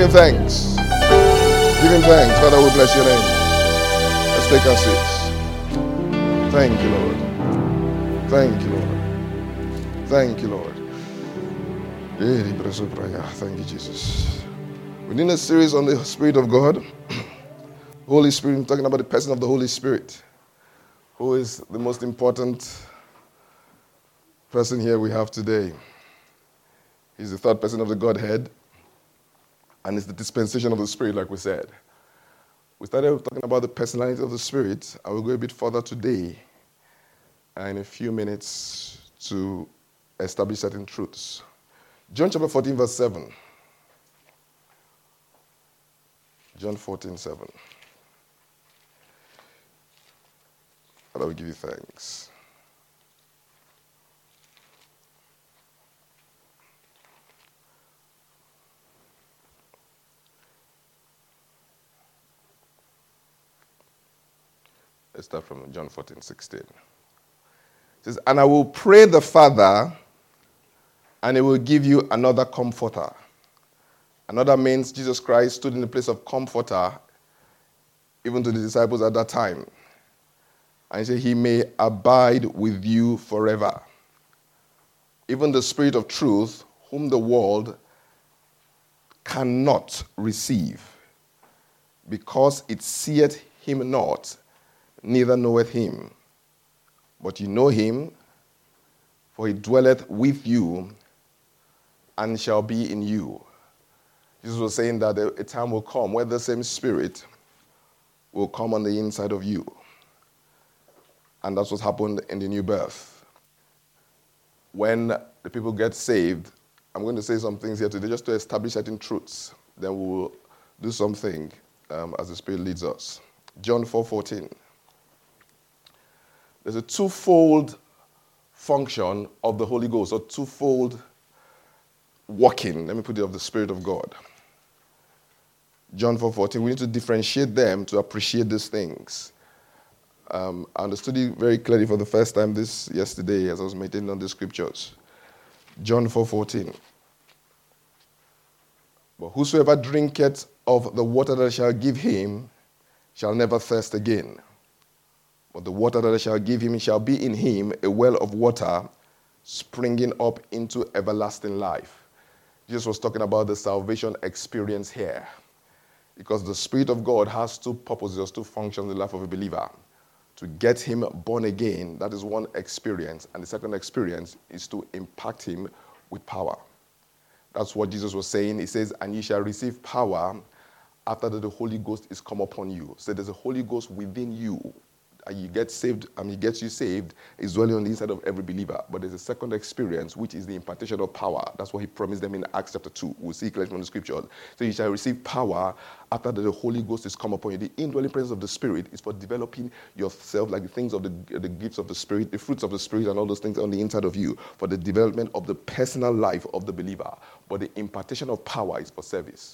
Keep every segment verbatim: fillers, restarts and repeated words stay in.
Give him thanks. Give him thanks. Father, we bless your name. Let's take our seats. Thank you, Lord. Thank you, Lord. Thank you, Lord. Thank you, Jesus. Within a series on the Spirit of God, Holy Spirit, I'm talking about the person of the Holy Spirit, who is the most important person here we have today. He's the third person of the Godhead, and it's the dispensation of the Spirit, like we said. We started talking about the personality of the Spirit. I will go a bit further today, and in a few minutes, to establish certain truths. John chapter fourteen, verse seven. John fourteen, seven. Father, we give you thanks. Let's start from John fourteen, sixteen. It says, and I will pray the Father, and he will give you another comforter. Another means Jesus Christ stood in the place of comforter, even to the disciples at that time. And he said, he may abide with you forever. Even the Spirit of truth, whom the world cannot receive, because it seeth him not, neither knoweth him. But you know him, for he dwelleth with you, and shall be in you. Jesus was saying that a time will come where the same Spirit will come on the inside of you. And that's what happened in the new birth. When the people get saved, I'm going to say some things here today just to establish certain truths. Then we will do something um, as the Spirit leads us. John four fourteen. There's a twofold function of the Holy Ghost, or twofold working, let me put it, of the Spirit of God. John four fourteen, we need to differentiate them to appreciate these things. Um, I understood it very clearly for the first time this yesterday as I was meditating on the scriptures. John four fourteen. But whosoever drinketh of the water that I shall give him shall never thirst again. But the water that I shall give him shall be in him a well of water springing up into everlasting life. Jesus was talking about the salvation experience here. Because the Spirit of God has two purposes, two functions in the life of a believer. To get him born again, that is one experience. And the second experience is to impact him with power. That's what Jesus was saying. He says, and ye shall receive power after that the Holy Ghost is come upon you. So there's a Holy Ghost within you. And you get saved, I mean, he gets you saved, is dwelling on the inside of every believer. But there's a second experience, which is the impartation of power. That's what he promised them in Acts chapter two. We'll see clearly from the scriptures. So you shall receive power after that the Holy Ghost is come upon you. The indwelling presence of the Spirit is for developing yourself, like the things of the, the gifts of the Spirit, the fruits of the Spirit, and all those things on the inside of you, for the development of the personal life of the believer. But the impartation of power is for service.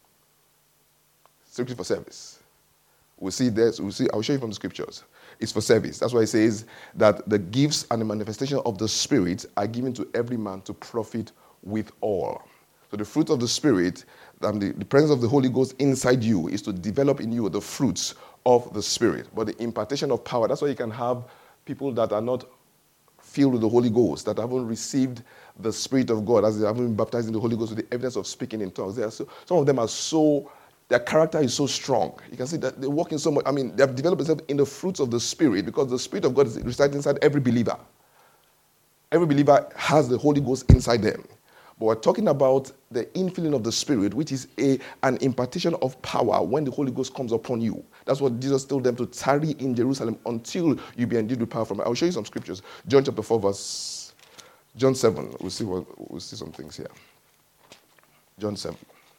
Strictly for service. We'll see this. We'll see. I'll show you from the scriptures. It's for service. That's why it says that the gifts and the manifestation of the Spirit are given to every man to profit with all. So the fruit of the Spirit and the, the presence of the Holy Ghost inside you is to develop in you the fruits of the Spirit. But the impartation of power, that's why you can have people that are not filled with the Holy Ghost, that haven't received the Spirit of God, as they haven't been baptized in the Holy Ghost with the evidence of speaking in tongues. They are so, some of them are so... Their character is so strong. You can see that they walk in so much. I mean, they have developed themselves in the fruits of the Spirit because the Spirit of God is residing inside every believer. Every believer has the Holy Ghost inside them. But we're talking about the infilling of the Spirit, which is a, an impartation of power when the Holy Ghost comes upon you. That's what Jesus told them to tarry in Jerusalem until you be endued with power from it. I'll show you some scriptures. John chapter four, verse... John seven. We'll see, what, we'll see some things here. John seven.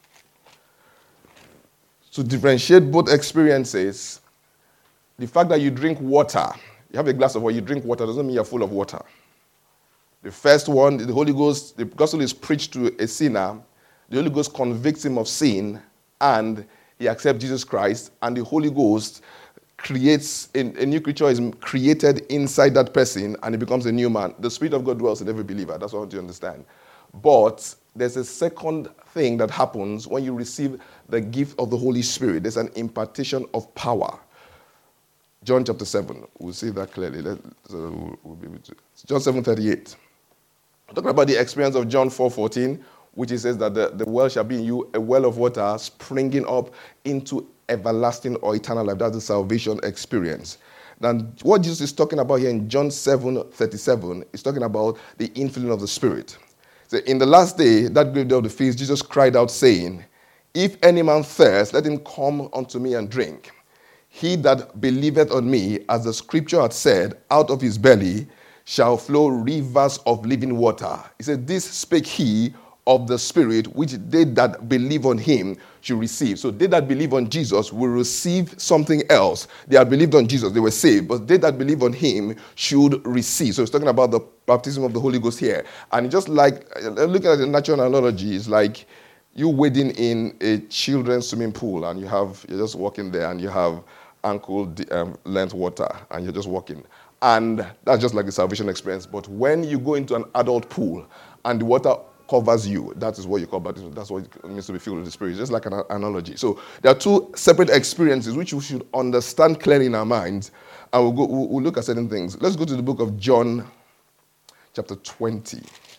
To differentiate both experiences, the fact that you drink water, you have a glass of water, you drink water, doesn't mean you're full of water. The first one, the Holy Ghost, the gospel is preached to a sinner, the Holy Ghost convicts him of sin, and he accepts Jesus Christ, and the Holy Ghost creates, a, a new creature is created inside that person, and he becomes a new man. The Spirit of God dwells in every believer. That's what I want you to understand. But there's a second thing that happens when you receive the gift of the Holy Spirit. There's an impartation of power. John chapter seven, we'll see that clearly. Let, so we'll be able to, John seven thirty-eight. I'm talking about the experience of John four fourteen, which he says that the, the well shall be in you, a well of water springing up into everlasting or eternal life. That's the salvation experience. Then what Jesus is talking about here in John seven thirty-seven is talking about the infilling of the Spirit. So in the last day, that great day of the feast, Jesus cried out saying, if any man thirst, let him come unto me and drink. He that believeth on me, as the scripture hath said, out of his belly shall flow rivers of living water. He said, this spake he of the Spirit, which they that believe on him should receive. So they that believe on Jesus will receive something else. They had believed on Jesus, they were saved. But they that believe on him should receive. So it's talking about the baptism of the Holy Ghost here. And just like, looking at the natural analogy, it's like you wading in a children's swimming pool and you have, you're just walking there and you have ankle um, length water and you're just walking. And that's just like the salvation experience. But when you go into an adult pool and the water covers you, that is what you call baptism. That's what it means to be filled with the Spirit. It's just like an analogy. So there are two separate experiences which we should understand clearly in our minds. And we'll, go, we'll look at certain things. Let's go to the book of John, chapter twenty.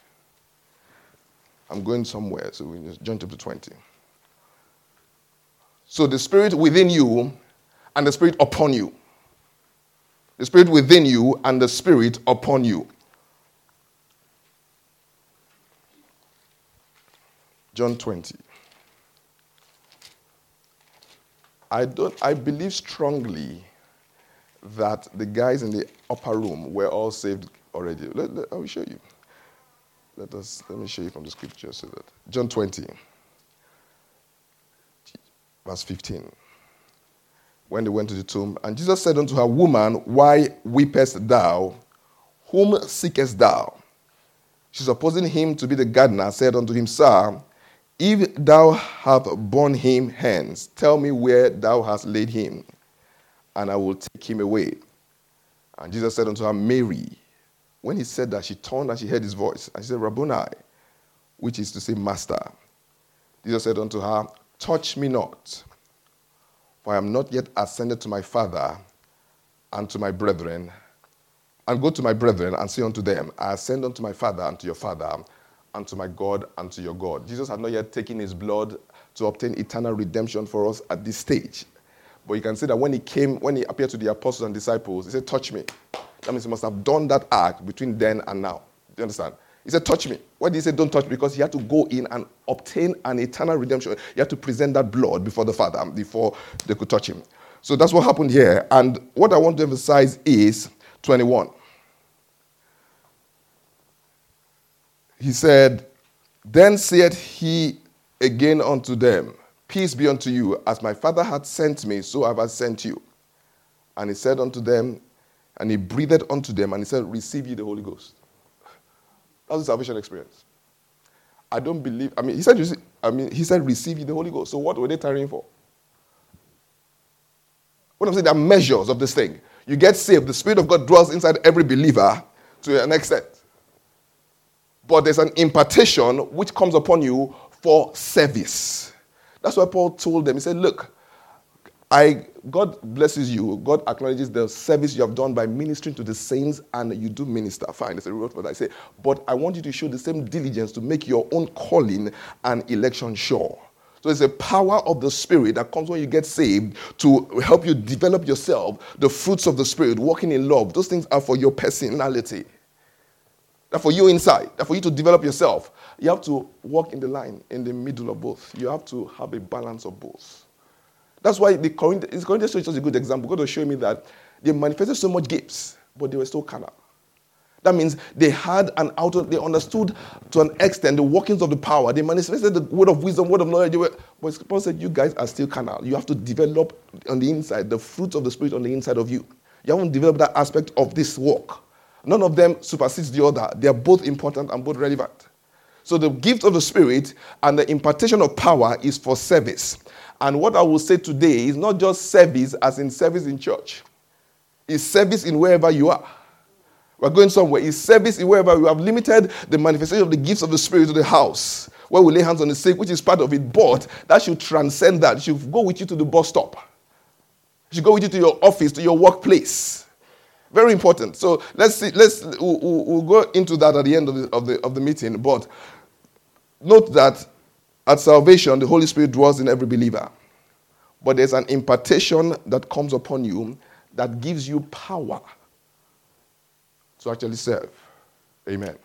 I'm going somewhere, so we just John chapter twenty. So the Spirit within you and the Spirit upon you. The Spirit within you and the Spirit upon you. John twenty. I don't. I believe strongly that the guys in the upper room were all saved already. Let, let, I will show you. Let us. Let me show you from the scripture so that John twenty, verse fifteen. When they went to the tomb, and Jesus said unto her, Woman, why weepest thou? Whom seekest thou? She, supposing him to be the gardener, said unto him, Sir, if thou have borne him hence, tell me where thou hast laid him, and I will take him away. And Jesus said unto her, Mary. When he said that, she turned and she heard his voice. And she said, Rabboni, which is to say, Master. Jesus said unto her, Touch me not, for I am not yet ascended to my Father and to my brethren. And go to my brethren and say unto them, I ascend unto my Father and to your Father, and to my God and to your God. Jesus had not yet taken his blood to obtain eternal redemption for us at this stage. But you can see that when he came, when he appeared to the apostles and disciples, he said, touch me. That means he must have done that act between then and now. Do you understand? He said, touch me. Why did he say don't touch me? Because he had to go in and obtain an eternal redemption. He had to present that blood before the Father, before they could touch him. So that's what happened here. And what I want to emphasize is twenty-one. He said, Then said he again unto them, Peace be unto you. As my Father hath sent me, so have I sent you. And he said unto them, and he breathed unto them, and he said, Receive ye the Holy Ghost. That's the salvation experience. I don't believe, I mean, he said, I mean, he said, Receive ye the Holy Ghost. So what were they tarrying for? What I'm saying, there are measures of this thing. You get saved, the Spirit of God dwells inside every believer to an extent. But there's an impartation which comes upon you for service. That's why Paul told them. He said, look, I God blesses you. God acknowledges the service you have done by ministering to the saints, and you do minister. Fine, there's a reward for that. I say, but I want you to show the same diligence to make your own calling and election sure. So it's a power of the Spirit that comes when you get saved to help you develop yourself, the fruits of the Spirit, walking in love. Those things are for your personality. They're for you inside. They're for you to develop yourself. You have to walk in the line, in the middle of both. You have to have a balance of both. That's why the Corinthians, Corinthians church is a good example. God was showing me that they manifested so much gifts, but they were still carnal. That means they had an outer, they understood to an extent the workings of the power. They manifested the word of wisdom, word of knowledge. They were, but Paul said, you guys are still carnal. You have to develop on the inside, the fruits of the Spirit on the inside of you. You haven't developed that aspect of this work. None of them supersedes the other. They are both important and both relevant. So the gift of the Spirit and the impartation of power is for service. And what I will say today is not just service as in service in church. It's service in wherever you are. We're going somewhere. It's service in wherever you have limited the manifestation of the gifts of the Spirit to the house. where we lay hands on the sick, which is part of it, but that should transcend that. It should go with you to the bus stop. It should go with you to your office, to your workplace. Very important. So let's see, let's we'll, we'll go into that at the end of the, of the of the meeting. But note that at salvation, the Holy Spirit dwells in every believer. But there's an impartation that comes upon you that gives you power to actually serve. Amen.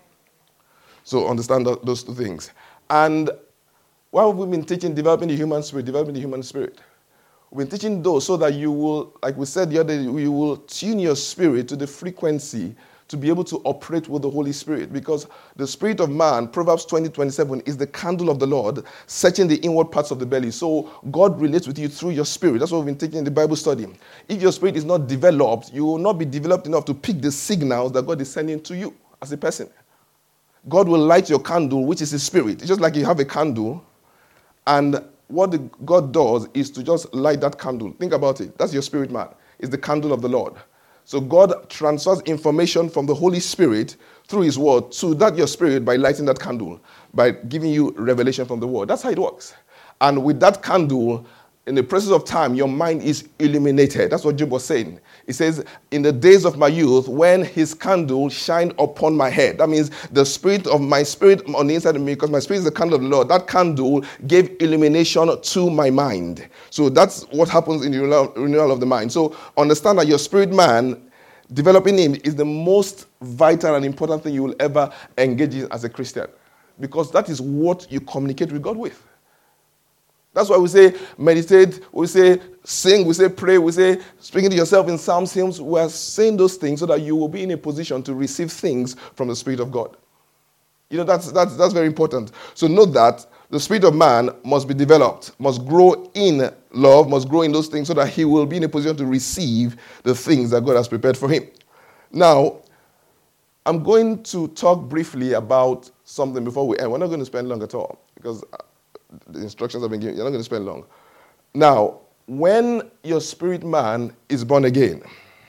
So understand those two things. And why have we been teaching developing the human spirit, developing the human spirit? We've been teaching those so that you will, like we said the other day, you will tune your spirit to the frequency to be able to operate with the Holy Spirit. Because the spirit of man, Proverbs twenty twenty-seven, is the candle of the Lord, searching the inward parts of the belly. So God relates with you through your spirit. That's what we've been taking in the Bible study. If your spirit is not developed, you will not be developed enough to pick the signals that God is sending to you as a person. God will light your candle, which is his spirit. It's just like you have a candle, and what the, God does is to just light that candle. Think about it. That's your spirit man. It's the candle of the Lord. So God transfers information from the Holy Spirit through his word to that your spirit by lighting that candle, by giving you revelation from the word. That's how it works. And with that candle, in the process of time, your mind is illuminated. That's what Job was saying. He says, in the days of my youth, when his candle shined upon my head. That means the spirit of my spirit on the inside of me, because my spirit is the candle of the Lord. That candle gave illumination to my mind. So that's what happens in the renewal of the mind. So understand that your spirit man, developing him, is the most vital and important thing you will ever engage in as a Christian. Because that is what you communicate with God with. That's why we say meditate, we say sing, we say pray, we say speaking to yourself in psalms, hymns. We are saying those things so that you will be in a position to receive things from the Spirit of God. You know, that's, that's, that's very important. So note that the spirit of man must be developed, must grow in love, must grow in those things so that he will be in a position to receive the things that God has prepared for him. Now, I'm going to talk briefly about something before we end. We're not going to spend long at all because the instructions have been given. You're not going to spend long. Now, when your spirit man is born again,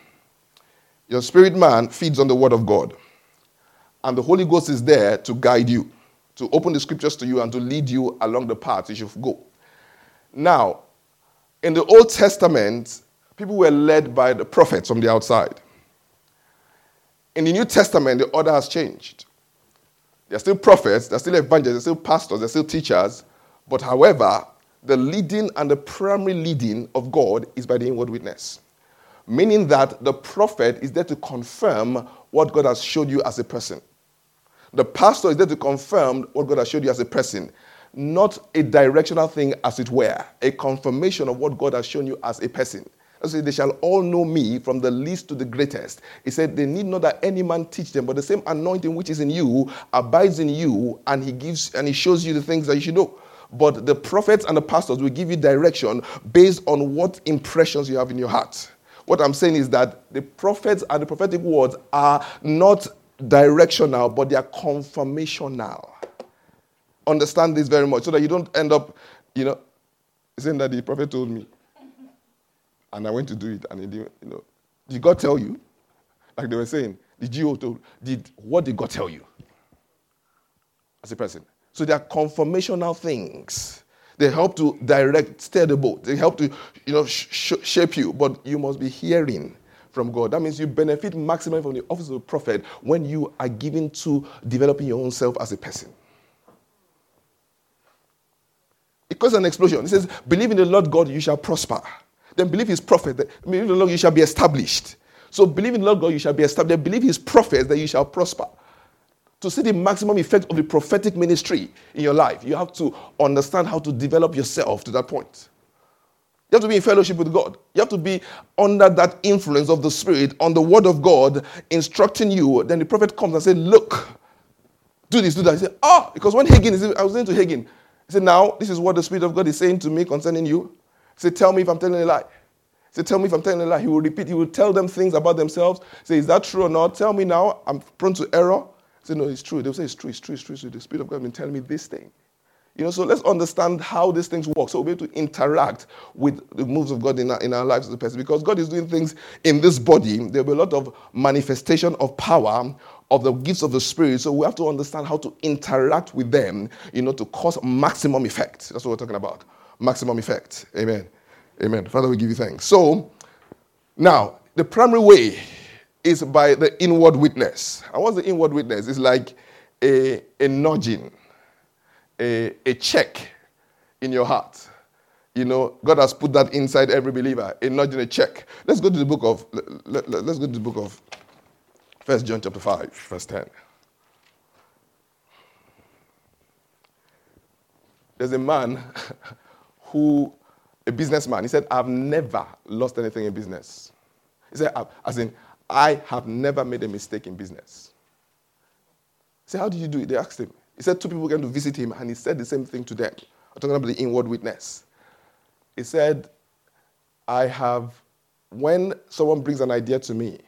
your spirit man feeds on the word of God. And the Holy Ghost is there to guide you, to open the scriptures to you and to lead you along the path you should go. Now, in the Old Testament, people were led by the prophets from the outside. In the New Testament, the order has changed. There are still prophets, there are still evangelists, there are still pastors, there are still teachers. But however, the leading and the primary leading of God is by the inward witness. Meaning that the prophet is there to confirm what God has showed you as a person. The pastor is there to confirm what God has showed you as a person. Not a directional thing, as it were. A confirmation of what God has shown you as a person. That's why they shall all know me from the least to the greatest. He said they need not that any man teach them, but the same anointing which is in you abides in you, and he gives and he shows you the things that you should know. But the prophets and the pastors will give you direction based on what impressions you have in your heart. What I'm saying is that the prophets and the prophetic words are not directional, but they are confirmational. Understand this very much so that you don't end up, you know, saying that the prophet told me. And I went to do it, and he didn't, you know. Did God tell you? Like they were saying, did you told, did what did God tell you? As a person. So they are confirmational things. They help to direct, steer the boat. They help to, you know, sh- sh- shape you. But you must be hearing from God. That means you benefit maximally from the office of a prophet when you are given to developing your own self as a person. It causes an explosion. It says, believe in the Lord God, you shall prosper. Then believe his prophet. Believe in the Lord, you shall be established. So believe in the Lord God, you shall be established. Then believe his prophets, that you shall prosper. To see the maximum effect of the prophetic ministry in your life, you have to understand how to develop yourself to that point. You have to be in fellowship with God. You have to be under that influence of the Spirit, on the word of God, instructing you. Then the prophet comes and says, look, do this, do that. He said, ah, because when Hagin, I was saying to Hagin, he said, now, this is what the Spirit of God is saying to me concerning you. He said, tell me if I'm telling a lie. He said, tell me if I'm telling a lie. He will repeat, he will tell them things about themselves. Say, is that true or not? Tell me now, I'm prone to error. I said, no, it's true. They'll say, it's true, it's true, it's true. So the Spirit of God has been telling me this thing. You know, so let's understand how these things work. So we'll be able to interact with the moves of God in our, in our lives as a person. Because God is doing things in this body. There will be a lot of manifestation of power of the gifts of the Spirit. So we have to understand how to interact with them, you know, to cause maximum effect. That's what we're talking about. Maximum effect. Amen. Amen. Father, we give you thanks. So, now, the primary way is by the inward witness. And what's the inward witness? It's like a, a nudging, a, a check in your heart. You know, God has put that inside every believer, a nudging, a check. Let's go to the book of, let, let, let's go to the book of First John chapter five, verse ten. There's a man who, a businessman, he said, I've never lost anything in business. He said, as in, I have never made a mistake in business. He said, how did you do it? They asked him. He said, two people came to visit him, and he said the same thing to them. I'm talking about the inward witness. He said, I have, when someone brings an idea to me,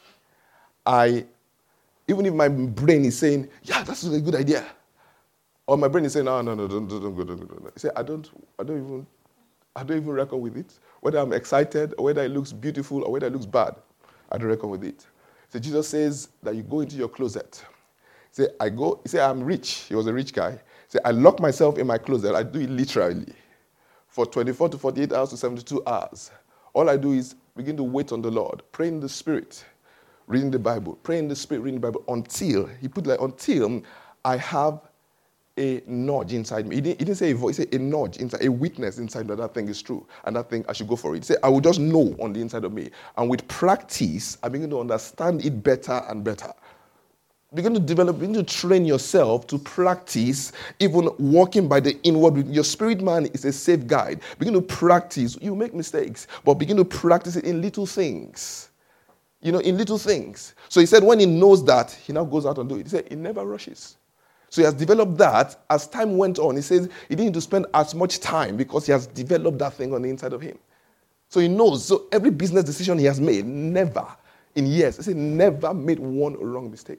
I, even if my brain is saying, yeah, that's a good idea, or my brain is saying, no, no, no, don't, don't, don't go, don't go, don't go. He said, I don't, I don't even, I don't even reckon with it. Whether I'm excited, or whether it looks beautiful, or whether it looks bad, I don't reckon with it. So Jesus says that you go into your closet. He said, I go, he said, I'm rich. He was a rich guy. He said, I lock myself in my closet. I do it literally. For twenty-four to forty-eight hours to seventy-two hours. All I do is begin to wait on the Lord, pray in the Spirit, reading the Bible, pray in the Spirit, reading the Bible, until, he put like, until I have a nudge inside me. He didn't, he didn't say a voice, he said a nudge inside, a witness inside that that thing is true, and that thing, I should go for it. He said, I will just know on the inside of me. And with practice, I begin to understand it better and better. Begin to develop, begin to train yourself to practice even walking by the inward. Your spirit man is a safe guide. Begin to practice. You make mistakes, but begin to practice it in little things. You know, in little things. So he said when he knows that, he now goes out and do it. He said he never rushes. So he has developed that. As time went on, he says he didn't need to spend as much time because he has developed that thing on the inside of him. So he knows. So every business decision he has made, never, in years, he said never made one wrong mistake.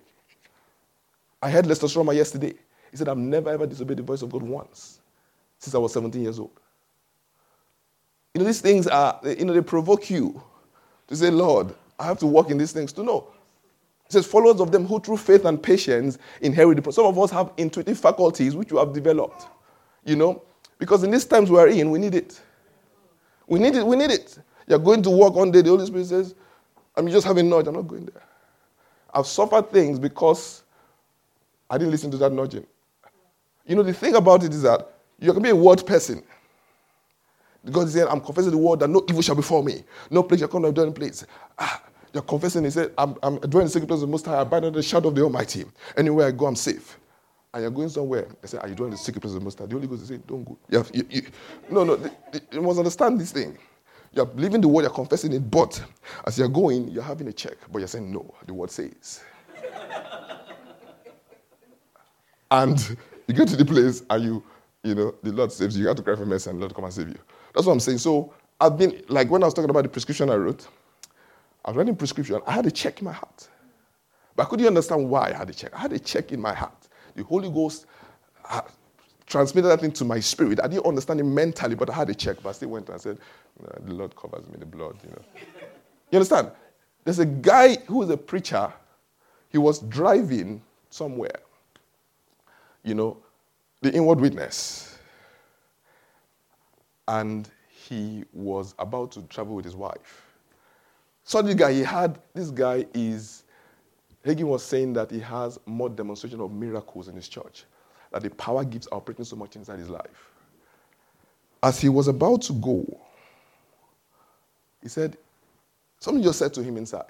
I heard Lester Stromer yesterday. He said, I've never ever disobeyed the voice of God once since I was seventeen years old. You know, these things are, you know, they provoke you to say, Lord, I have to walk in these things to know. He says, followers of them who through faith and patience inherit the promise. Some of us have intuitive faculties which we have developed, you know, because in these times we are in, we need it. We need it, we need it. You're going to work one day, the Holy Spirit says, I'm just having nudge, I'm not going there. I've suffered things because I didn't listen to that nudging. You know, the thing about it is that you can be a word person. God said, I'm confessing the word that no evil shall befall me. No plague shall come to my dwelling place. Ah, you're confessing, he said, I'm, I'm dwelling in the secret place of the Most High. I abide under the shadow of the Almighty. Anywhere I go, I'm safe. And you're going somewhere. I said, are you dwelling in the secret place of the Most High? The Holy Ghost is saying, don't go. You have, you, you, no, no, the, the, you must understand this thing. You're believing the word, you're confessing it, but as you're going, you're having a check. But you're saying, no, the word says. And you get to the place and you, you know, the Lord saves you. You have to cry for mercy and the Lord come and save you. That's what I'm saying. So I've been, like when I was talking about the prescription I wrote, I was writing prescription, I had a check in my heart. But I couldn't understand why I had a check. I had a check in my heart. The Holy Ghost transmitted that into my spirit. I didn't understand it mentally, but I had a check. But I still went and said, no, the Lord covers me, the blood, you know. You understand? There's a guy who is a preacher. He was driving somewhere. You know, the inward witness. And he was about to travel with his wife. So the guy he had, this guy is, Hagin was saying that he has more demonstration of miracles in his church. That the power gifts are operating so much inside his life. As he was about to go, he said, something just said to him inside,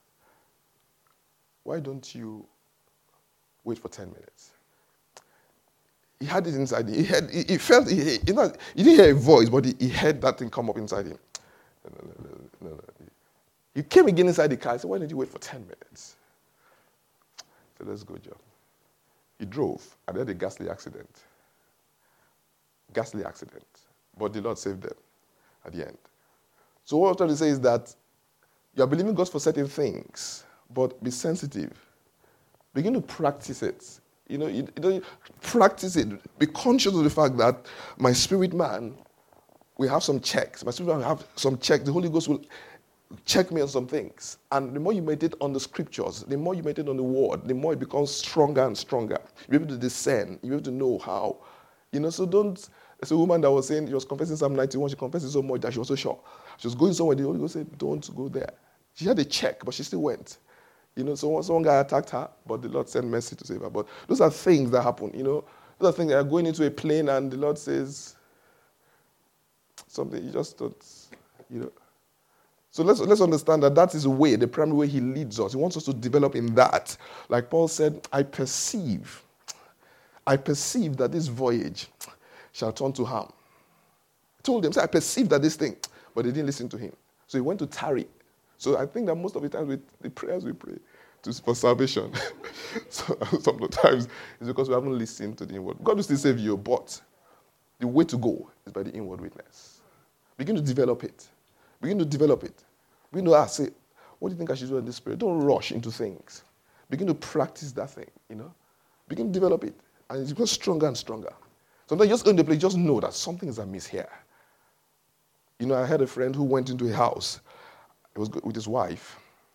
why don't you wait for ten minutes? He had it inside him. He, had, he, he felt, he, he, you know, he didn't hear a voice, but he, he heard that thing come up inside him. No, no, no, no, no. He came again inside the car. He said, why didn't you wait for ten minutes? I said, let's go, John. He drove and had a ghastly accident. Ghastly accident. But the Lord saved them at the end. So what I'm trying to say is that you are believing God for certain things, but be sensitive. Begin to practice it. You know, you, you know, practice it. Be conscious of the fact that my spirit man will have some checks. My spirit man will have some checks. The Holy Ghost will check me on some things. And the more you meditate on the scriptures, the more you meditate on the word, the more it becomes stronger and stronger. You're able to discern. You're able to know how. You know, so don't, there's a woman that was saying, she was confessing Psalm ninety-one, she confessed it so much that she was so sure. She was going somewhere, the Holy Ghost said, don't go there. She had a check, but she still went. You know, so some guy attacked her, but the Lord sent mercy to save her. But those are things that happen, you know. Those are things that are going into a plane and the Lord says something, you just don't, you know. So let's, let's understand that that is the way, the primary way he leads us. He wants us to develop in that. Like Paul said, I perceive, I perceive that this voyage shall turn to harm. I told them, say, I perceive that this thing, but they didn't listen to him. So he went to tarry. So I think that most of the times, we, the prayers we pray to, for salvation, so sometimes it's because we haven't listened to the inward. God will still save you, but the way to go is by the inward witness. Begin to develop it. Begin to develop it. Begin to ask, say, what do you think I should do in this spirit? Don't rush into things. Begin to practice that thing, you know. Begin to develop it. And it becomes stronger and stronger. Sometimes you just go in the place, just know that something is amiss here. You know, I had a friend who went into a house. He was with his wife.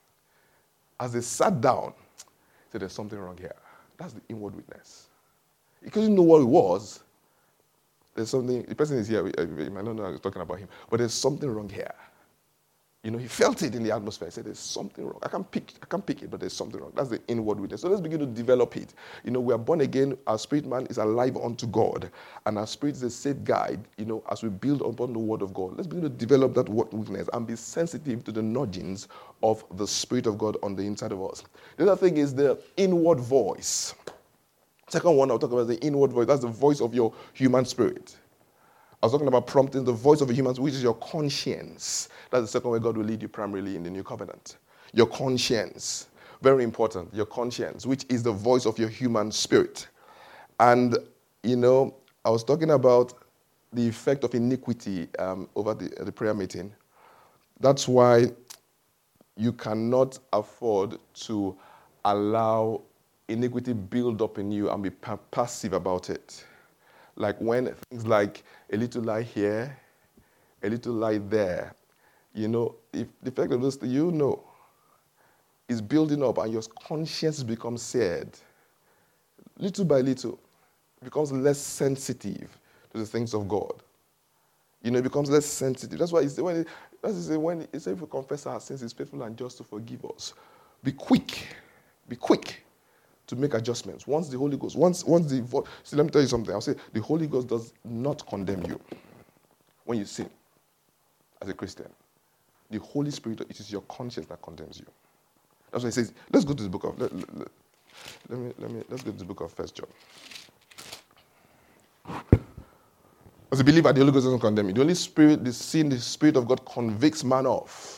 As they sat down, he said, there's something wrong here. That's the inward witness. He couldn't know what it was. There's something, the person is here, you might not know I was talking about him, but there's something wrong here. You know, he felt it in the atmosphere. He said, there's something wrong. I can't pick, I can't pick it, but there's something wrong. That's the inward witness. So let's begin to develop it. You know, we are born again. Our spirit man is alive unto God. And our spirit is a safe guide, you know, as we build upon the word of God. Let's begin to develop that witness and be sensitive to the nudgings of the Spirit of God on the inside of us. The other thing is the inward voice. Second one, I'll talk about the inward voice. That's the voice of your human spirit. I was talking about prompting the voice of a human, which is your conscience. That's the second way God will lead you primarily in the new covenant. Your conscience. Very important. Your conscience, which is the voice of your human spirit. And, you know, I was talking about the effect of iniquity um, over the, the prayer meeting. That's why you cannot afford to allow iniquity build up in you and be pa- passive about it. Like when things like a little lie here, a little lie there, you know, if the effect of this, you know, is building up and your conscience becomes seared, little by little, it becomes less sensitive to the things of God. You know, it becomes less sensitive. That's why it's when it, that's when it says if we confess our sins, He's faithful and just to forgive us. Be quick, be quick to make adjustments. Once the Holy Ghost, once, once the voice, see, let me tell you something. I'll say the Holy Ghost does not condemn you when you sin as a Christian. The Holy Spirit, it is your conscience that condemns you. That's why He says, let's go to the book of, let, let, let, let me, let me, let's go to the book of First John. As a believer, the Holy Ghost doesn't condemn you. The Holy Spirit, the sin, the Spirit of God convicts man of.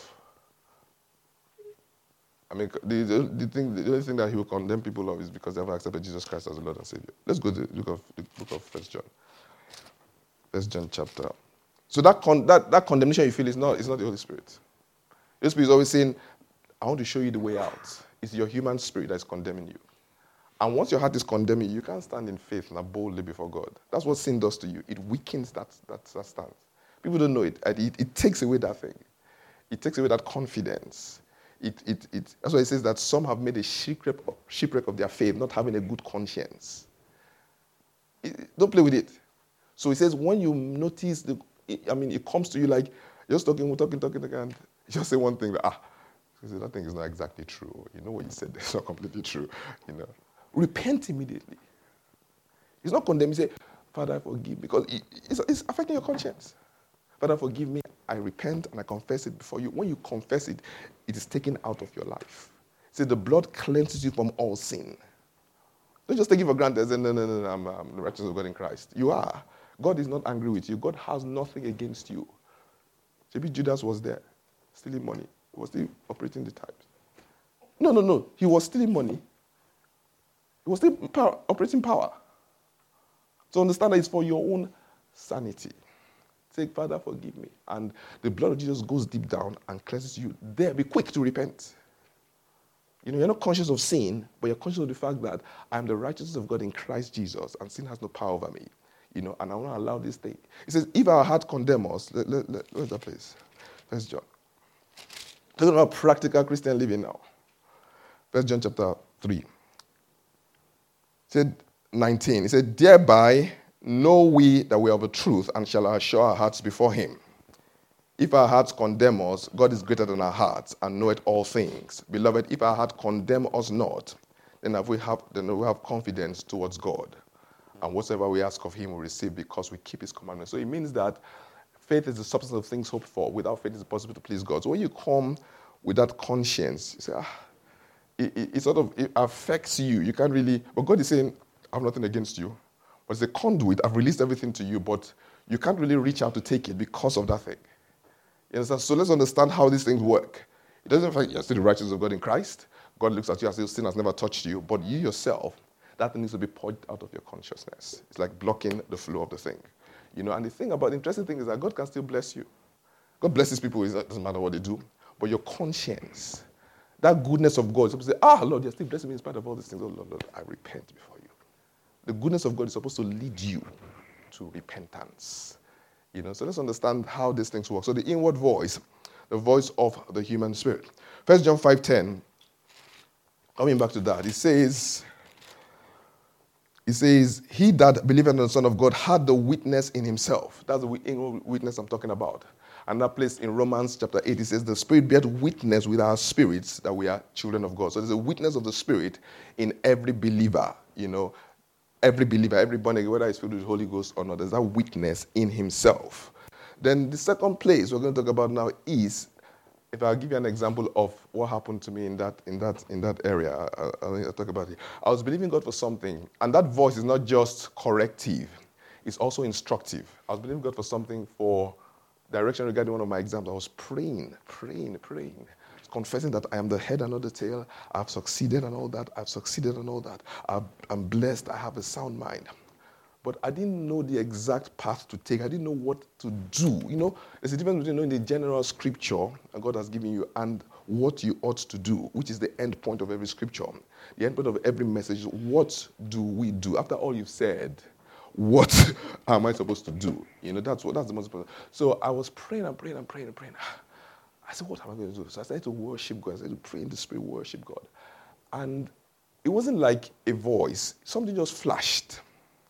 I mean, the, the, the, thing, the only thing that He will condemn people of is because they haven't accepted Jesus Christ as the Lord and Savior. Let's go to the book of, the book of First John. First John chapter. So that, con, that that condemnation you feel is not, is not the Holy Spirit. The Holy Spirit is always saying, I want to show you the way out. It's your human spirit that is condemning you. And once your heart is condemning you, you can't stand in faith and boldly before God. That's what sin does to you. It weakens that, that, that stance. People don't know it. It, it takes away that thing. It takes away that confidence. It, it, it, that's why it says that some have made a shipwreck, shipwreck of their faith, not having a good conscience. It, don't play with it. So it says when you notice, the, it, I mean, it comes to you like, you're just talking, talking, talking, talking, and you just say one thing, that, ah, that thing is not exactly true. You know what you said, it's not completely true. You know, repent immediately. It's not condemn. You say, Father, forgive, because it, it's, it's affecting your conscience. Father, forgive me. I repent and I confess it before you. When you confess it, it is taken out of your life. See, the blood cleanses you from all sin. Don't just take it for granted. Say, no, no, no, no, I'm, I'm the righteousness of God in Christ. You are. God is not angry with you. God has nothing against you. Maybe Judas was there, stealing money. He was still operating the types. No, no, no. He was stealing money. He was still power, operating power. So understand that it's for your own sanity. Say, Father, forgive me. And the blood of Jesus goes deep down and cleanses you. There, be quick to repent. You know, you're not conscious of sin, but you're conscious of the fact that I am the righteousness of God in Christ Jesus, and sin has no power over me. You know, and I want to allow this thing. He says, if our heart condemn us, let, let, let, where's that place? First John. Talking about practical Christian living now. First John chapter three. It said nineteen. He said, thereby know we that we are of the truth and shall assure our hearts before him. If our hearts condemn us, God is greater than our hearts and knoweth all things. Beloved, if our heart condemn us not, then have we have then we have confidence towards God. And whatsoever we ask of him we receive because we keep his commandments. So it means that faith is the substance of things hoped for. Without faith, it's impossible to please God. So when you come with that conscience, you say, ah, it, it, it sort of it affects you. You can't really, but God is saying, I have nothing against you. But it's a conduit. I've released everything to you, but you can't really reach out to take it because of that thing. You understand? So let's understand how these things work. It doesn't affect you're still the righteousness of God in Christ. God looks at you as if sin has never touched you, but you yourself, that thing needs to be purged out of your consciousness. It's like blocking the flow of the thing. You know, and the thing about the interesting thing is that God can still bless you. God blesses people, it doesn't matter what they do. But your conscience, that goodness of God, is supposed to say, ah, Lord, you're still blessing me in spite of all these things. Oh, Lord, Lord, I repent before you. The goodness of God is supposed to lead you to repentance. You know, so let's understand how these things work. So the inward voice, the voice of the human spirit. First John five ten, coming back to that, it says, It says, he that believeth in the Son of God had the witness in himself. That's the inward witness I'm talking about. And that place in Romans chapter eight, it says, the Spirit beareth witness with our spirits that we are children of God. So there's a witness of the Spirit in every believer, you know, every believer, every born again, whether it's filled with the Holy Ghost or not, there's that witness in himself. Then the second place we're going to talk about now is, if I'll give you an example of what happened to me in that in that in that area, I'll, I'll talk about it. I was believing God for something, and that voice is not just corrective; it's also instructive. I was believing God for something, for direction regarding one of my exams. I was praying, praying, praying, confessing that I am the head and not the tail. I've succeeded and all that. I've succeeded and all that. I've, I'm blessed. I have a sound mind. But I didn't know the exact path to take. I didn't know what to do. You know, there's a difference between knowing the general scripture that God has given you and what you ought to do, which is the end point of every scripture. The end point of every message is, what do we do? After all you've said, what am I supposed to do? You know, that's what that's the most important. So I was praying and praying and praying and praying. I said, what am I going to do? So I started to worship God. I started to pray in the Spirit, worship God. And it wasn't like a voice. Something just flashed.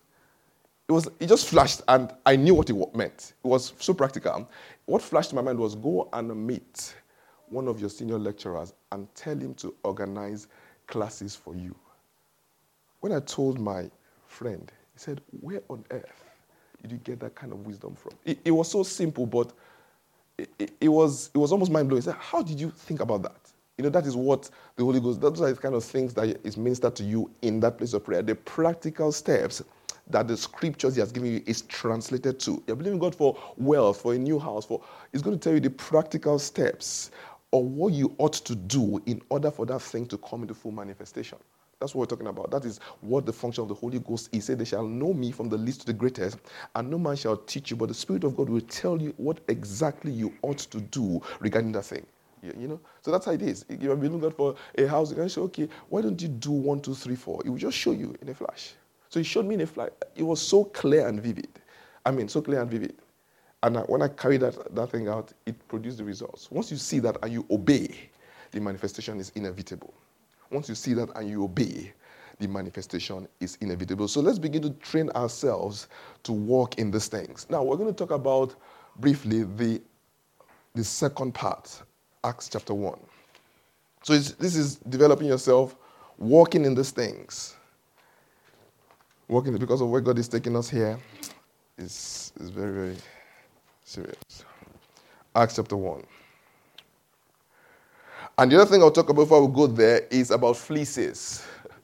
It was. It just flashed, and I knew what it meant. It was so practical. What flashed in my mind was, go and meet one of your senior lecturers and tell him to organize classes for you. When I told my friend, he said, where on earth did you get that kind of wisdom from? It, it was so simple, but it, it, it was it was almost mind-blowing. He said, how did you think about that? You know, that is what the Holy Ghost, those are the kind of things that is ministered to you in that place of prayer. The practical steps that the scriptures he has given you is translated to. You're believing God for wealth, for a new house, for it's going to tell you the practical steps of what you ought to do in order for that thing to come into full manifestation. That's what we're talking about. That is what the function of the Holy Ghost is. He said, they shall know me from the least to the greatest, and no man shall teach you, but the Spirit of God will tell you what exactly you ought to do regarding that thing. You, you know? So that's how it is. You're believing God for a house, you can say, okay, why don't you do one, two, three, four? It will just show you in a flash. So he showed me in a flash. It was so clear and vivid. I mean, so clear and vivid. And I, when I carried that, that thing out, it produced the results. Once you see that and you obey, the manifestation is inevitable. Once you see that and you obey, the manifestation is inevitable. So let's begin to train ourselves to walk in these things. Now, we're going to talk about, briefly, the, the second part, Acts chapter one. So it's, this is developing yourself, walking in these things. Walking, because of where God is taking us here, is, is very, very serious. Acts chapter one. And the other thing I'll talk about before we go there is about fleeces.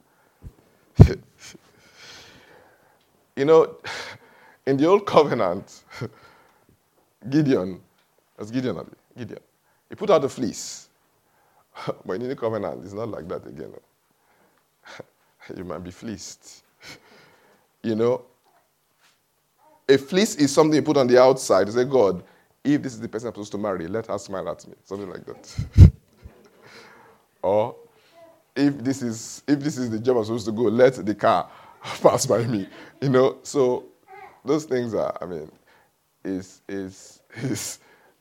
You know, in the old covenant, Gideon, that's Gideon, Gideon, he put out a fleece. But in the new covenant, it's not like that again. You might be fleeced. You know, a fleece is something you put on the outside. You say, God, if this is the person I'm supposed to marry, let her smile at me. Something like that. Or if this is if this is the job I'm supposed to go, let the car pass by me. You know, so those things are, I mean, is is is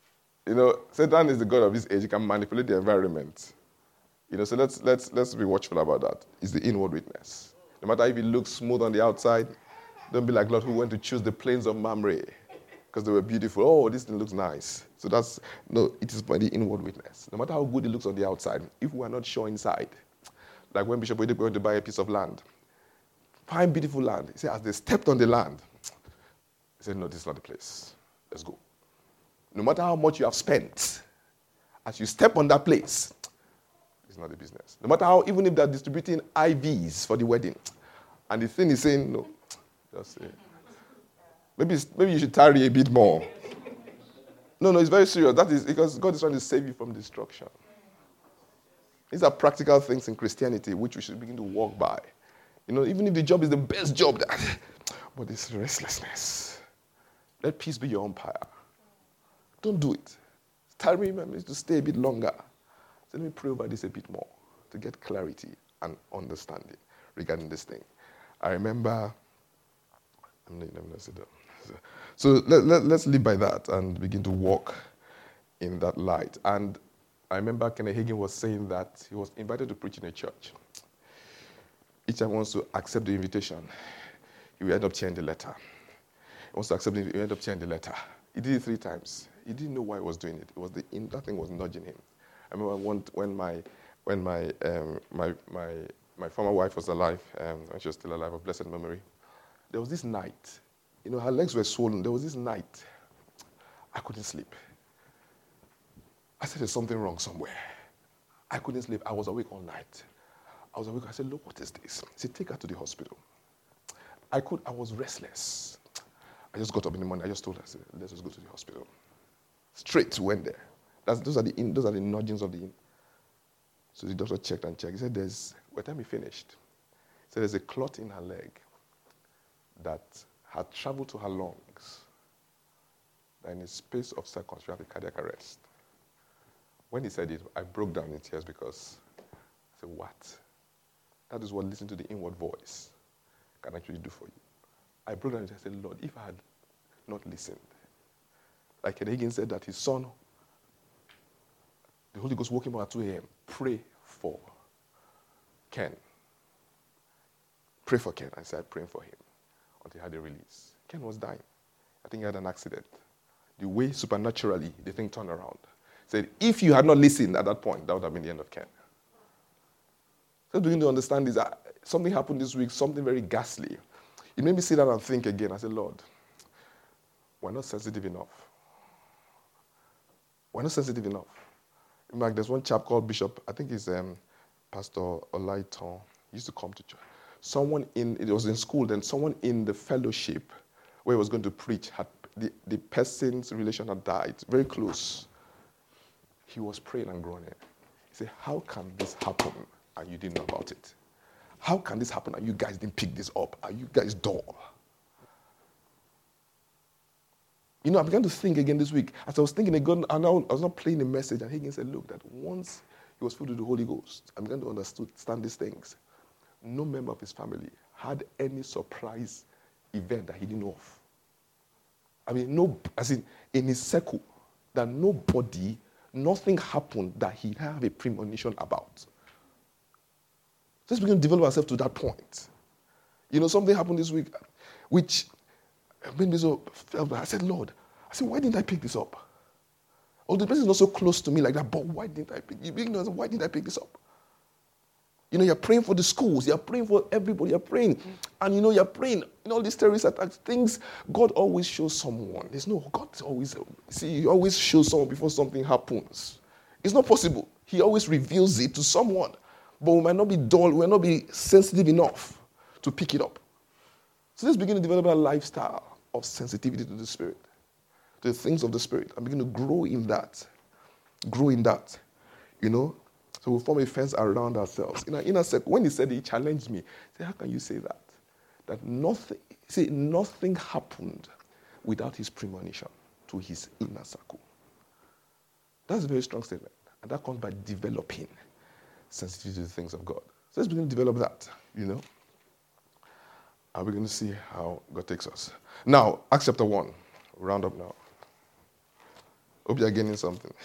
You know, Satan is the god of this age. He can manipulate the environment. You know, so let's let's let's be watchful about that. It's the inward witness. No matter if it looks smooth on the outside, don't be like Lot who went to choose the plains of Mamre because they were beautiful. Oh, this thing looks nice. So that's no, it is by the inward witness. No matter how good it looks on the outside, if we are not sure inside, like when Bishop Oyedepo went to buy a piece of land, fine, beautiful land. He said, as they stepped on the land, he said, no, this is not the place. Let's go. No matter how much you have spent, as you step on that place, it's not the business. No matter how, even if they're distributing I Vs for the wedding, and the thing is saying, no, just say, maybe, maybe you should tarry a bit more. No, no, it's very serious. That is because God is trying to save you from destruction. These are practical things in Christianity which we should begin to walk by. You know, even if the job is the best job, that, but it's restlessness. Let peace be your umpire. Don't do it. Tarry is to stay a bit longer. So let me pray over this a bit more to get clarity and understanding regarding this thing. I remember, I'm not, I'm not sit down. So let, let, let's live by that and begin to walk in that light. And I remember Kenneth Hagin was saying that he was invited to preach in a church. Each time he wants to accept the invitation, he will end up tearing the letter. He wants to accept it, he will end up tearing the letter. He did it three times. He didn't know why he was doing it. It was the that thing was nudging him. I remember one, when my when my um, my my my former wife was alive, um, when she was still alive, of blessed memory. There was this night, you know, her legs were swollen. There was this night, I couldn't sleep. I said, there's something wrong somewhere. I couldn't sleep. I was awake all night. I was awake. I said, look, what is this? He said, take her to the hospital. I could. I was restless. I just got up in the morning. I just told her, I said, let's just go to the hospital. Straight went there. That's, those are the in, those are the nudgings of the in. So the doctor checked and checked. He said, "There's." By the time he finished, he said, "There's a clot in her leg that had traveled to her lungs. That in a space of seconds, she had a cardiac arrest." When he said it, I broke down in tears because I said, "What? That is what listening to the inward voice can actually do for you." I broke down and I said, "Lord, if I had not listened," like Ken Hagin said that his son, the Holy Ghost woke him up at two a.m. Pray for Ken. Pray for Ken. I started praying for him until he had a release. Ken was dying. I think he had an accident. The way supernaturally the thing turned around. Said, if you had not listened at that point, that would have been the end of Ken. So beginning to understand is that something happened this week, something very ghastly. It made me sit down and think again. I said, Lord, we're not sensitive enough. We're not sensitive enough. In fact, there's one chap called Bishop, I think he's um, Pastor Olaiton. He used to come to church. Someone in, it was in school, then someone in the fellowship where he was going to preach, had the, the person's relation had died, very close. He was praying and groaning. He said, how can this happen and you didn't know about it? How can this happen and you guys didn't pick this up? Are you guys dull? You know, I began to think again this week. As I was thinking again, and I was not playing a message, and Hagin said, look, that once he was filled with the Holy Ghost, I began to understand these things. No member of his family had any surprise event that he didn't know of. I mean, no, as in, in his circle, that nobody, nothing happened that he had a premonition about. Let's begin to develop ourselves to that point. You know, something happened this week, which made me so felt bad. I said, Lord, I said, why didn't I pick this up? Oh, the person is not so close to me like that, but why didn't I pick you being why didn't I pick this up? You know, you're praying for the schools, you're praying for everybody, you're praying. And you know, you're praying in all these terrorist attacks, things, God always shows someone. There's no, God always, see, he always shows someone before something happens. It's not possible. He always reveals it to someone. But we might not be dull, we might not be sensitive enough to pick it up. So let's begin to develop a lifestyle of sensitivity to the Spirit, to the things of the Spirit, and begin to grow in that. Grow in that, you know. So we form a fence around ourselves. In our inner circle, when he said it, he challenged me. He said, how can you say that? That nothing, see, nothing happened without his premonition to his inner circle. That's a very strong statement. And that comes by developing sensitivity to the things of God. So let's begin to develop that, you know. And we're going to see how God takes us. Now, Acts chapter one. We'll round up now. Hope you're getting something.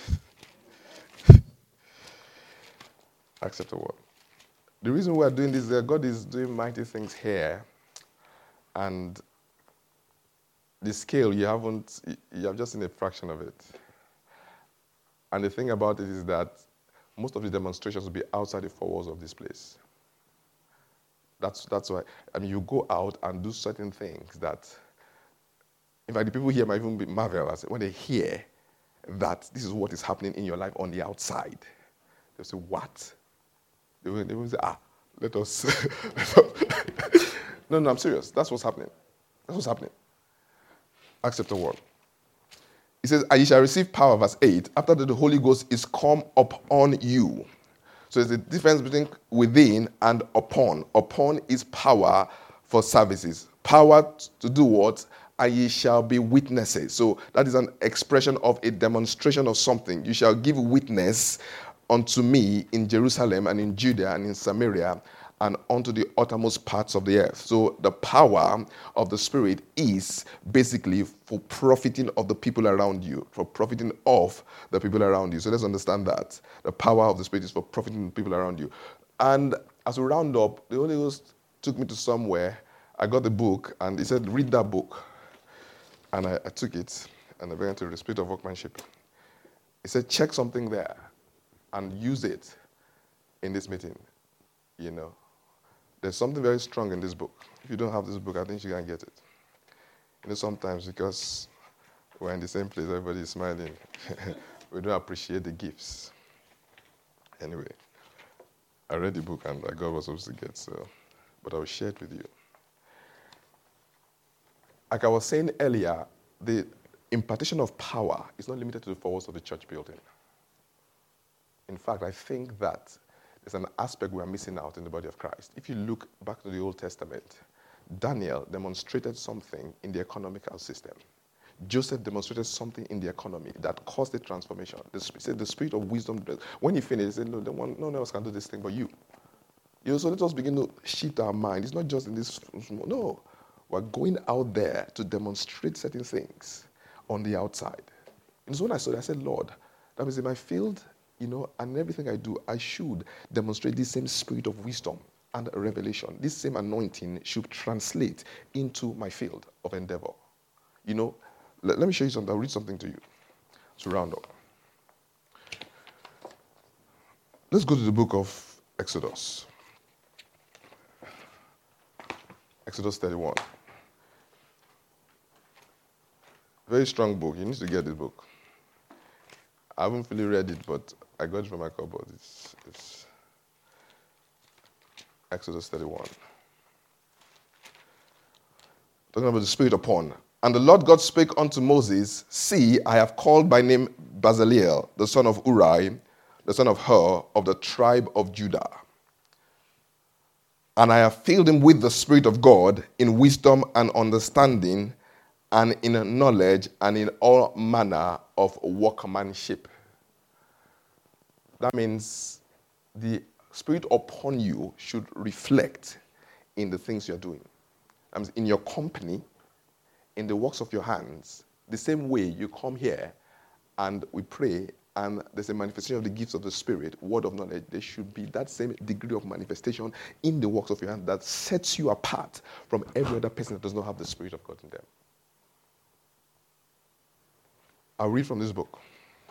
Acts chapter one. The reason we are doing this is that God is doing mighty things here, and the scale you haven't, you have just seen a fraction of it. And the thing about it is that most of the demonstrations will be outside the four walls of this place. That's that's why. I mean, you go out and do certain things that, in fact, the people here might even be marvelous when they hear that this is what is happening in your life on the outside. They'll say, "What?" They will, they will say, "Ah, let us." no, no, I'm serious. That's what's happening. That's what's happening. Acts chapter one. It says, "And ye shall receive power," verse eight, "after that the Holy Ghost is come upon you." So there's a difference between within and upon. Upon is power for services. Power to do what? "And ye shall be witnesses." So that is an expression of a demonstration of something. "You shall give witness unto me in Jerusalem and in Judea and in Samaria and unto the uttermost parts of the earth." So the power of the Spirit is basically for profiting of the people around you, for profiting of the people around you. So let's understand that. The power of the Spirit is for profiting the people around you. And as we round up, the Holy Ghost took me to somewhere. I got the book, and he said, "Read that book." And I, I took it, and I began to read the Spirit of Workmanship. He said, "Check something there and use it in this meeting." You know, there's something very strong in this book. If you don't have this book, I think you can get it. You know, sometimes because we're in the same place, everybody is smiling. We don't appreciate the gifts. Anyway, I read the book and I got what I was supposed to get, so, but I will share it with you. Like I was saying earlier, the impartation of power is not limited to the four walls of the church building. In fact, I think that there's an aspect we are missing out in the body of Christ. If you look back to the Old Testament, Daniel demonstrated something in the economical system. Joseph demonstrated something in the economy that caused a transformation. The, said the spirit of wisdom, when he finished, he said, no, no one, no one else can do this thing but you. You know, so let us begin to shift our mind. It's not just in this small, no. We're going out there to demonstrate certain things on the outside. And so when I saw that, I said, Lord, that means in my field, you know, and everything I do, I should demonstrate this same spirit of wisdom and revelation. This same anointing should translate into my field of endeavor. You know, let, let me show you something. I'll read something to you to round up. Let's go to the book of Exodus. Exodus thirty-one. Very strong book. You need to get this book. I haven't fully read it, but I got it from my cupboard. It's, it's Exodus thirty-one. Talking about the Spirit upon. "And the Lord God spake unto Moses, See, I have called by name Bezaleel, the son of Uri, the son of Hur, of the tribe of Judah. And I have filled him with the Spirit of God in wisdom and understanding, and in knowledge, and in all manner of workmanship." That means the Spirit upon you should reflect in the things you're doing. That means in your company, in the works of your hands, the same way you come here and we pray and there's a manifestation of the gifts of the Spirit, word of knowledge, there should be that same degree of manifestation in the works of your hand that sets you apart from every other person that does not have the Spirit of God in them. I'll read from this book.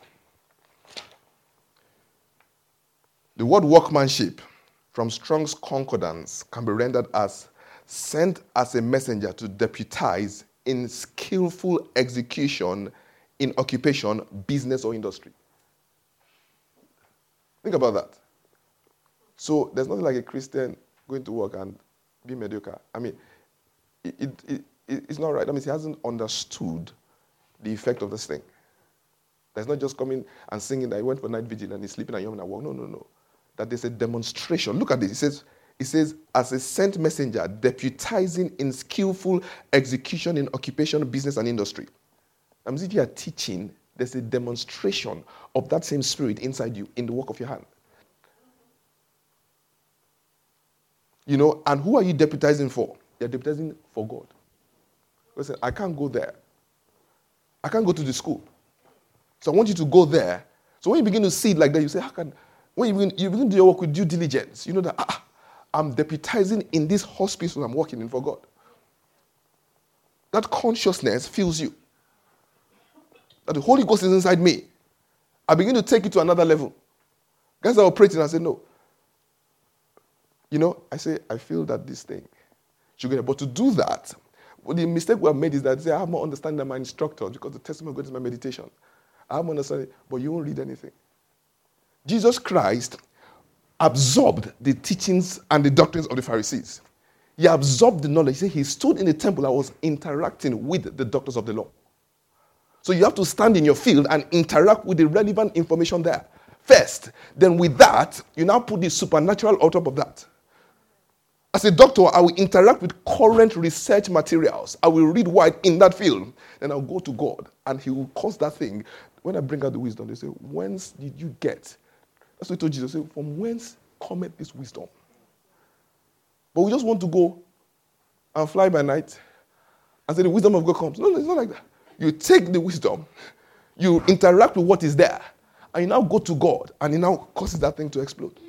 The word workmanship from Strong's Concordance can be rendered as sent as a messenger to deputize in skillful execution in occupation, business, or industry. Think about that. So there's nothing like a Christian going to work and be mediocre. I mean, it, it, it, it's not right. That means he hasn't understood the effect of this thing. There's not just coming and singing that he went for night vigil and he's sleeping and you're at work. No, no, no. That there's a demonstration. Look at this. It says, it says, as a sent messenger, deputizing in skillful execution in occupation, business, and industry. That means if you are teaching, there's a demonstration of that same spirit inside you in the work of your hand. You know, and who are you deputizing for? You're deputizing for God. Listen, I can't go there. I can't go to the school. So I want you to go there. So when you begin to see it like that, you say, how can, when you begin, you begin to do your work with due diligence, you know that, ah, I'm deputizing in this hospital I'm working in for God. That consciousness fills you. That the Holy Ghost is inside me. I begin to take it to another level. Guys are operating, I say, no. You know, I say, I feel that this thing should get. But to do that, well, the mistake we have made is that say, I have more understanding than my instructor because the testimony of God is my meditation. I have more understanding, but you won't read anything. Jesus Christ absorbed the teachings and the doctrines of the Pharisees. He absorbed the knowledge. He stood in the temple and was interacting with the doctors of the law. So you have to stand in your field and interact with the relevant information there first. Then with that, you now put the supernatural on top of that. As a doctor, I will interact with current research materials. I will read wide in that field. Then I'll go to God and he will cause that thing. When I bring out the wisdom, they say, whence did you get? That's what he told Jesus. Say, from whence cometh this wisdom? But we just want to go and fly by night and say the wisdom of God comes. No, no, it's not like that. You take the wisdom, you interact with what is there, and you now go to God, and he now causes that thing to explode.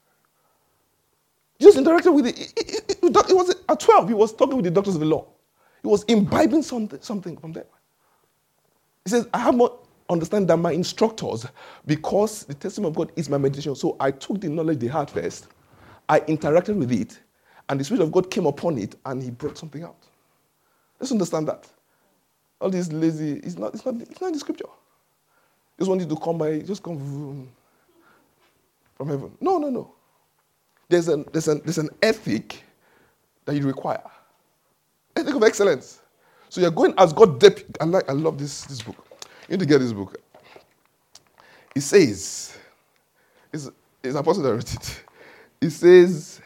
Jesus interacted with it. It, it, it, it was at twelve, he was talking with the doctors of the law. He was imbibing something, something from them. He says, I have more understanding than my instructors because the testimony of God is my meditation. So I took the knowledge they had first, I interacted with it, and the Spirit of God came upon it, and he brought something out. Let's understand that. All this lazy, it's not, it's not, it's not in the scripture. Just want you to come by, just come from heaven. No, no, no. There's an, there's an, there's an ethic that you require. Ethic of excellence. So you're going as God dep- I like, I love this, this book. You need to get this book. It says, it's, it's Apostle that wrote it. It says,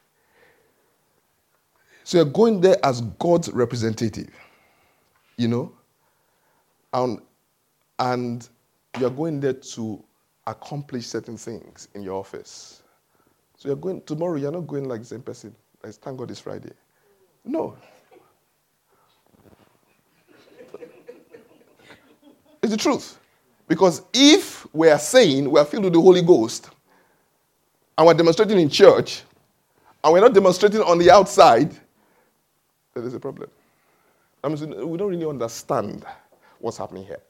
so you're going there as God's representative. You know, and, and you're going there to accomplish certain things in your office. So you're going, tomorrow you're not going like the same person. Like, thank God it's Friday. No. It's the truth. Because if we are saying we are filled with the Holy Ghost, and we're demonstrating in church, and we're not demonstrating on the outside, then there's a problem. I mean, we don't really understand what's happening here.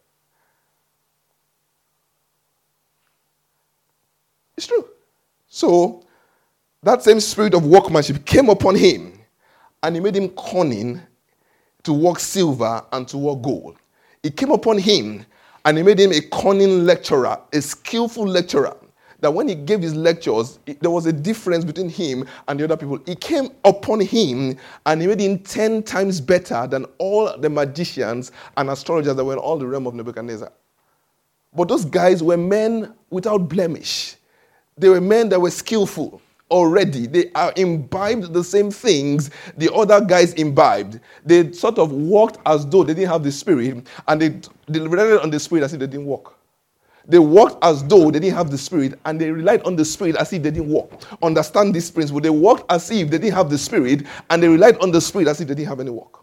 It's true. So, that same spirit of workmanship came upon him, and he made him cunning to work silver and to work gold. It came upon him, and he made him a cunning lecturer, a skillful lecturer. That when he gave his lectures, it, there was a difference between him and the other people. It came upon him, and he made him ten times better than all the magicians and astrologers that were in all the realm of Nebuchadnezzar. But those guys were men without blemish. They were men that were skillful already. They are imbibed the same things the other guys imbibed. They sort of walked as though they didn't have the Spirit, and they, they relied on the Spirit as if they didn't walk. They walked as though they didn't have the Spirit, and they relied on the Spirit as if they didn't walk. Understand this principle. They walked as if they didn't have the Spirit, and they relied on the Spirit as if they didn't have any work.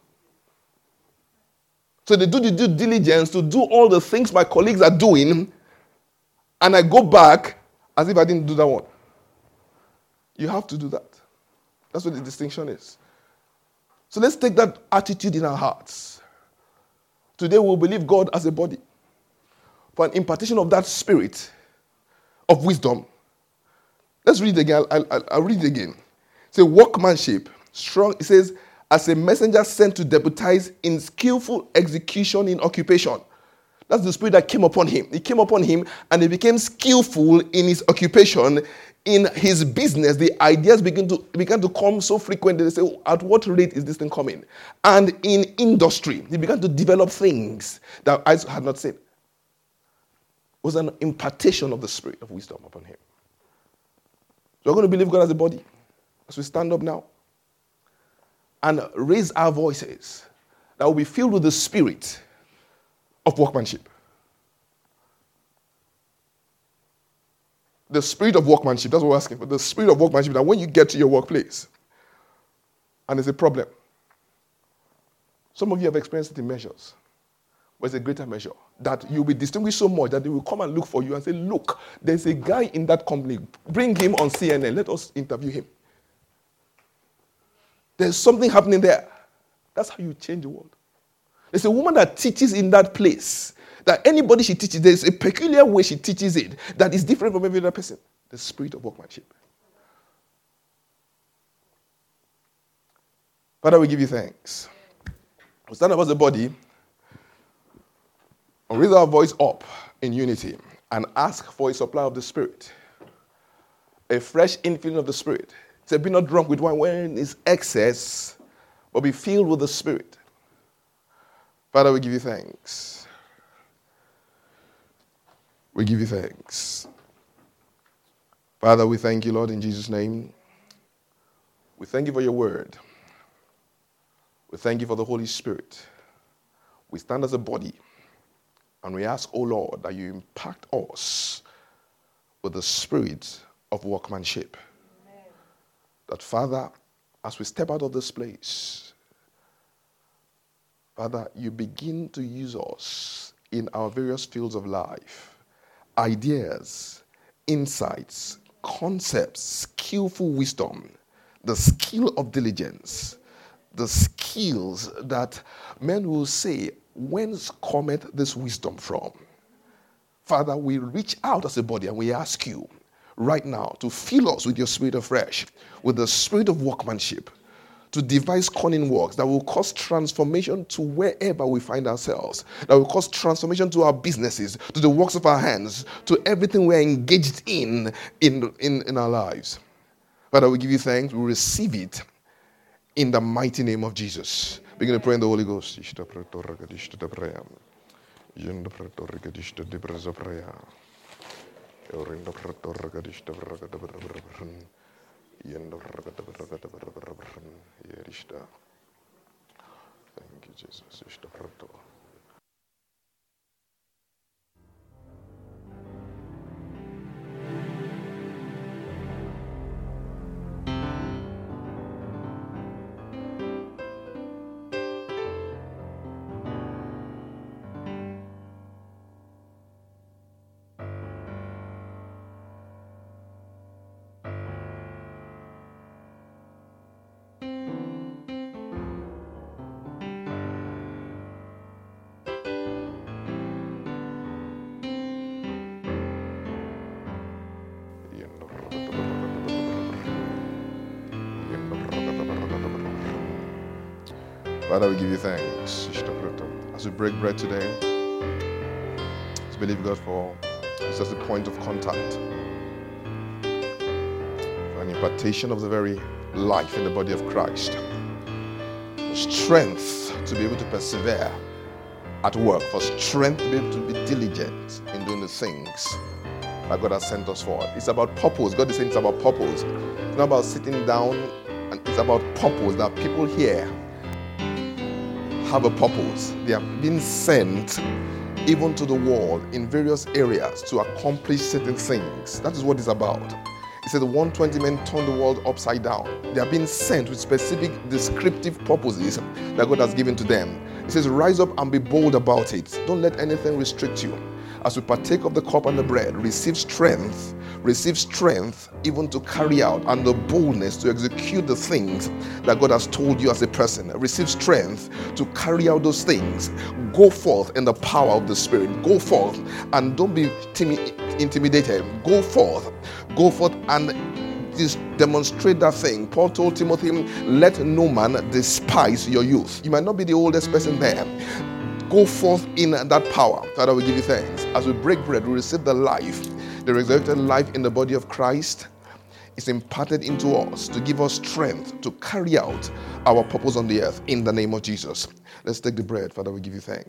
So they do the due diligence to do all the things my colleagues are doing, and I go back as if I didn't do that one. You have to do that. That's what the distinction is. So let's take that attitude in our hearts. Today we'll believe God as a body for an impartation of that spirit of wisdom. Let's read it again. I'll, I'll, I'll read it again. It's a workmanship. Strong. It says, as a messenger sent to deputize in skillful execution in occupation. That's the spirit that came upon him. It came upon him and he became skillful in his occupation, in his business. The ideas began to, began to come so frequently. They say, oh, at what rate is this thing coming? And in industry, he began to develop things that eyes had not seen. It was an impartation of the spirit of wisdom upon him. So we're going to believe God as a body as we stand up now and raise our voices that will be filled with the spirit of workmanship. The spirit of workmanship, that's what we're asking for. The spirit of workmanship, that when you get to your workplace and there's a problem, some of you have experienced it in measures. But it's a greater measure. That you'll be distinguished so much that they will come and look for you and say, look, there's a guy in that company. Bring him on C N N. Let us interview him. There's something happening there. That's how you change the world. There's a woman that teaches in that place. That anybody she teaches, there's a peculiar way she teaches it that is different from every other person. The spirit of workmanship. Father, we give you thanks. We stand up as a body and raise our voice up in unity and ask for a supply of the Spirit. A fresh infilling of the Spirit. Say, be not drunk with wine when it's excess, but be filled with the Spirit. Father, we give you thanks. We give you thanks. Father, we thank you, Lord, in Jesus' name. We thank you for your word. We thank you for the Holy Spirit. We stand as a body and we ask, oh Lord, that you impact us with the spirit of workmanship. Amen. That, Father, as we step out of this place, Father, you begin to use us in our various fields of life. Ideas, insights, concepts, skillful wisdom, the skill of diligence, the skills that men will say, whence cometh this wisdom from? Father, we reach out as a body and we ask you right now to fill us with your spirit afresh, with the spirit of workmanship, to devise cunning works that will cause transformation to wherever we find ourselves, that will cause transformation to our businesses, to the works of our hands, to everything we're engaged in in, in, in our lives. Father, we give you thanks. We receive it in the mighty name of Jesus. Begin to pray in the Holy Ghost. Thank you, Jesus. Father, we give you thanks. As we break bread today, let's believe God for this as a point of contact, for an impartation of the very life in the body of Christ, strength to be able to persevere at work, for strength to be able to be diligent in doing the things that God has sent us for. It's about purpose. God is saying it's about purpose. It's not about sitting down, and it's about purpose, that people here have a purpose. They have been sent even to the world in various areas to accomplish certain things. That is what it's about. He said the one hundred twenty men turned the world upside down. They have been sent with specific descriptive purposes that God has given to them. He says, rise up and be bold about it. Don't let anything restrict you. As we partake of the cup and the bread, receive strength, receive strength even to carry out, and the boldness to execute the things that God has told you as a person. Receive strength to carry out those things. Go forth in the power of the Spirit. Go forth and don't be timid, intimidated. Go forth. Go forth and just demonstrate that thing. Paul told Timothy, let no man despise your youth. You might not be the oldest person there. Go forth in that power. Father, we give you thanks. As we break bread, we receive the life, the resurrected life in the body of Christ. It's imparted into us to give us strength to carry out our purpose on the earth in the name of Jesus. Let's take the bread. Father, we give you thanks.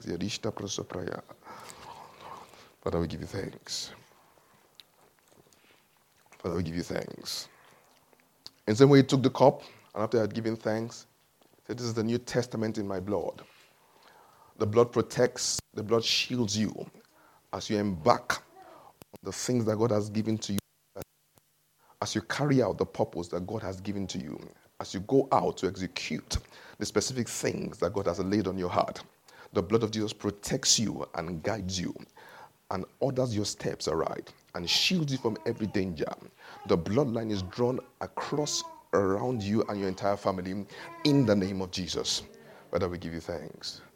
Father, we give you thanks. Father, we give you thanks. In the same way, he took the cup, and after he had given thanks, he said, this is the New Testament in my blood. The blood protects, the blood shields you as you embark on the things that God has given to you, as you carry out the purpose that God has given to you, as you go out to execute the specific things that God has laid on your heart. The blood of Jesus protects you and guides you and orders your steps aright and shields you from every danger. The bloodline is drawn across around you and your entire family in the name of Jesus. Father, we give you thanks.